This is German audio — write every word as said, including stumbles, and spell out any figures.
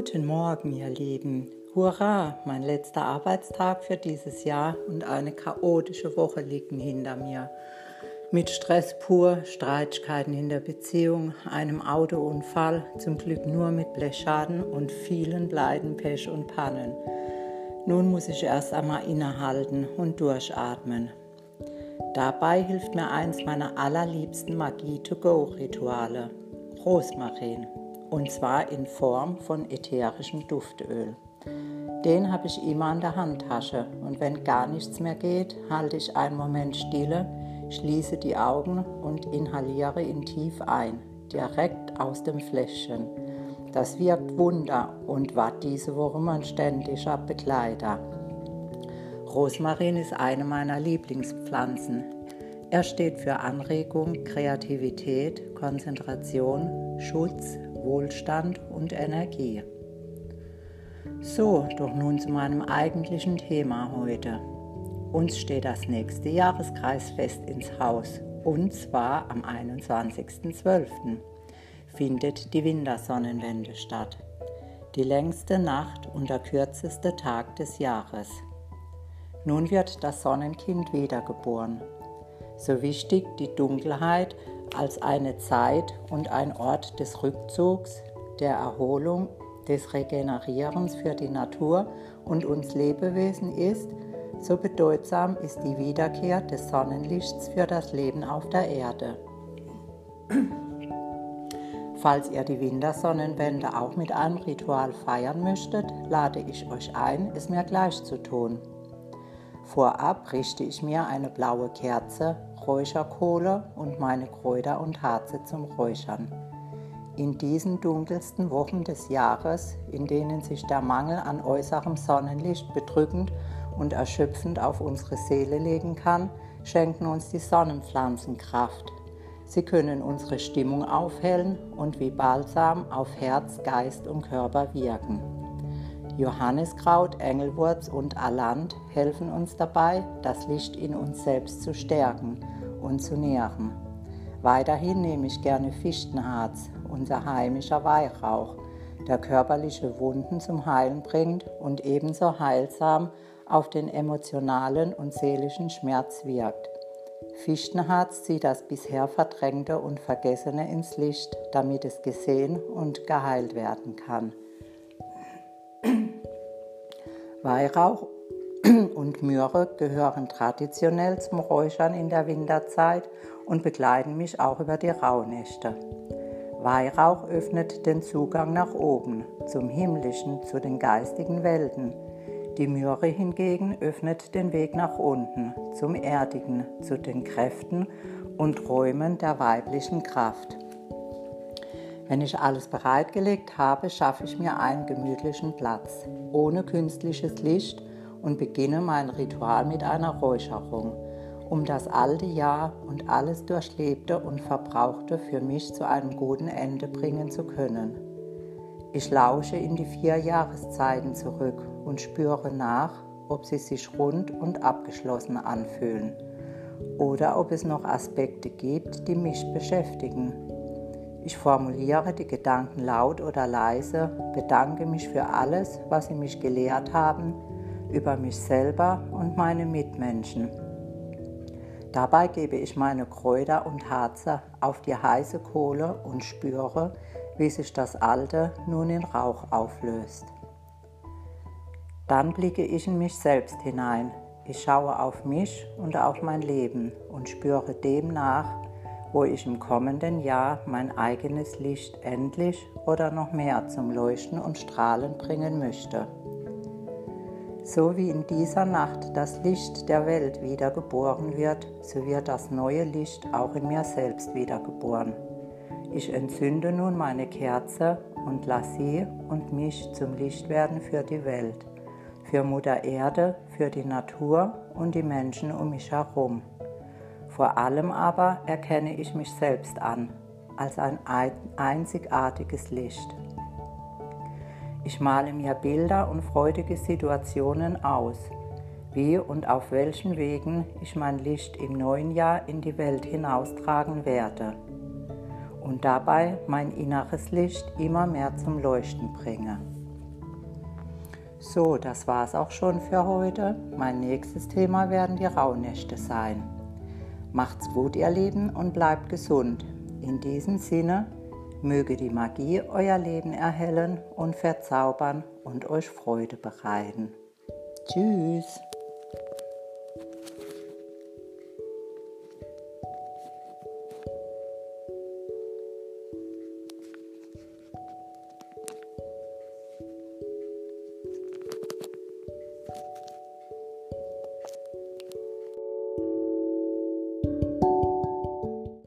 Guten Morgen, ihr Lieben. Hurra, mein letzter Arbeitstag für dieses Jahr und eine chaotische Woche liegen hinter mir. Mit Stress pur, Streitigkeiten in der Beziehung, einem Autounfall, zum Glück nur mit Blechschaden und vielen Pleiten, Pech und Pannen. Nun muss ich erst einmal innehalten und durchatmen. Dabei hilft mir eins meiner allerliebsten Magie-to-go-Rituale, Rosmarin. Und zwar in Form von ätherischem Duftöl. Den habe ich immer an der Handtasche und wenn gar nichts mehr geht, halte ich einen Moment Stille, schließe die Augen und inhaliere ihn tief ein, direkt aus dem Fläschchen. Das wirkt Wunder und war diese Woche mein ständiger Begleiter. Rosmarin ist eine meiner Lieblingspflanzen. Er steht für Anregung, Kreativität, Konzentration, Schutz, Wohlstand und Energie. So, doch nun zu meinem eigentlichen Thema heute. Uns steht das nächste Jahreskreisfest ins Haus, und zwar am einundzwanzigsten zwölften findet die Wintersonnenwende statt. Die längste Nacht und der kürzeste Tag des Jahres. Nun wird das Sonnenkind wiedergeboren. So wichtig die Dunkelheit als eine Zeit und ein Ort des Rückzugs, der Erholung, des Regenerierens für die Natur und uns Lebewesen ist, so bedeutsam ist die Wiederkehr des Sonnenlichts für das Leben auf der Erde. Falls ihr die Wintersonnenwende auch mit einem Ritual feiern möchtet, lade ich euch ein, es mir gleich zu tun. Vorab richte ich mir eine blaue Kerze, Räucherkohle und meine Kräuter und Harze zum Räuchern. In diesen dunkelsten Wochen des Jahres, in denen sich der Mangel an äußerem Sonnenlicht bedrückend und erschöpfend auf unsere Seele legen kann, schenken uns die Sonnenpflanzen Kraft. Sie können unsere Stimmung aufhellen und wie Balsam auf Herz, Geist und Körper wirken. Johanniskraut, Engelwurz und Alant helfen uns dabei, das Licht in uns selbst zu stärken und zu nähren. Weiterhin nehme ich gerne Fichtenharz, unser heimischer Weihrauch, der körperliche Wunden zum Heilen bringt und ebenso heilsam auf den emotionalen und seelischen Schmerz wirkt. Fichtenharz zieht das bisher Verdrängte und Vergessene ins Licht, damit es gesehen und geheilt werden kann. Weihrauch und Myrrhe gehören traditionell zum Räuchern in der Winterzeit und begleiten mich auch über die Rauhnächte. Weihrauch öffnet den Zugang nach oben, zum Himmlischen, zu den geistigen Welten. Die Myrrhe hingegen öffnet den Weg nach unten, zum Erdigen, zu den Kräften und Räumen der weiblichen Kraft. Wenn ich alles bereitgelegt habe, schaffe ich mir einen gemütlichen Platz, ohne künstliches Licht und beginne mein Ritual mit einer Räucherung, um das alte Jahr und alles Durchlebte und Verbrauchte für mich zu einem guten Ende bringen zu können. Ich lausche in die vier Jahreszeiten zurück und spüre nach, ob sie sich rund und abgeschlossen anfühlen oder ob es noch Aspekte gibt, die mich beschäftigen. Ich formuliere die Gedanken laut oder leise, bedanke mich für alles, was sie mich gelehrt haben, über mich selber und meine Mitmenschen. Dabei gebe ich meine Kräuter und Harze auf die heiße Kohle und spüre, wie sich das Alte nun in Rauch auflöst. Dann blicke ich in mich selbst hinein. Ich schaue auf mich und auf mein Leben und spüre dem nach, wo ich im kommenden Jahr mein eigenes Licht endlich oder noch mehr zum Leuchten und Strahlen bringen möchte. So wie in dieser Nacht das Licht der Welt wiedergeboren wird, so wird das neue Licht auch in mir selbst wiedergeboren. Ich entzünde nun meine Kerze und lasse sie und mich zum Licht werden für die Welt, für Mutter Erde, für die Natur und die Menschen um mich herum. Vor allem aber erkenne ich mich selbst an, als ein einzigartiges Licht. Ich male mir Bilder und freudige Situationen aus, wie und auf welchen Wegen ich mein Licht im neuen Jahr in die Welt hinaustragen werde und dabei mein inneres Licht immer mehr zum Leuchten bringe. So, das war's auch schon für heute. Mein nächstes Thema werden die Rauhnächte sein. Macht's gut, ihr Lieben, und bleibt gesund. In diesem Sinne, möge die Magie euer Leben erhellen und verzaubern und euch Freude bereiten. Tschüss!